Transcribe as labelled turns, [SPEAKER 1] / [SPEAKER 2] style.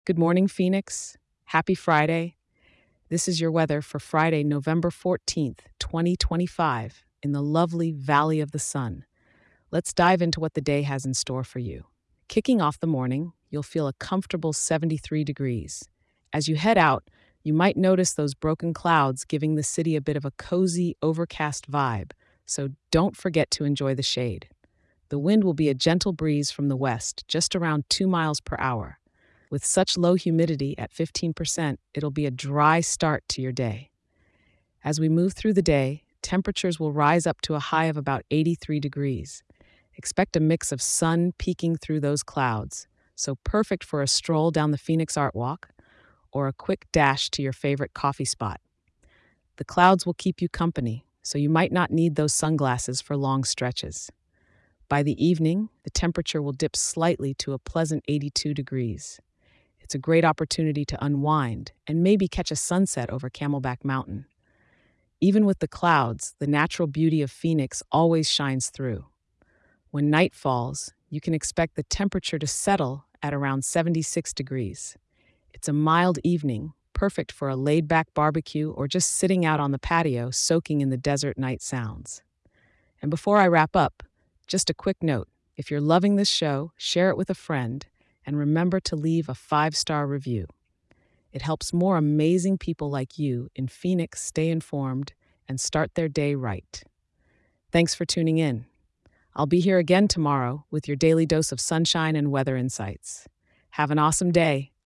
[SPEAKER 1] Good morning, Phoenix. Happy Friday. This is your weather for Friday, November 14th, 2025, in the lovely Valley of the Sun. Let's dive into what the day has in store for you. Kicking off the morning, you'll feel a comfortable 73 degrees. As you head out, you might notice those broken clouds giving the city a bit of a cozy, overcast vibe, so don't forget to enjoy the shade. The wind will be a gentle breeze from the west, just around 2 miles per hour. With such low humidity at 15%, it'll be a dry start to your day. As we move through the day, temperatures will rise up to a high of about 83 degrees. Expect a mix of sun peeking through those clouds, so perfect for a stroll down the Phoenix Art Walk or a quick dash to your favorite coffee spot. The clouds will keep you company, so you might not need those sunglasses for long stretches. By the evening, the temperature will dip slightly to a pleasant 82 degrees. It's a great opportunity to unwind and maybe catch a sunset over Camelback Mountain. Even with the clouds, the natural beauty of Phoenix always shines through. When night falls, you can expect the temperature to settle at around 76 degrees. It's a mild evening, perfect for a laid back barbecue or just sitting out on the patio soaking in the desert night sounds. And before I wrap up, just a quick note. If you're loving this show, share it with a friend and remember to leave a 5-star review. It helps more amazing people like you in Phoenix stay informed and start their day right. Thanks for tuning in. I'll be here again tomorrow with your daily dose of sunshine and weather insights. Have an awesome day.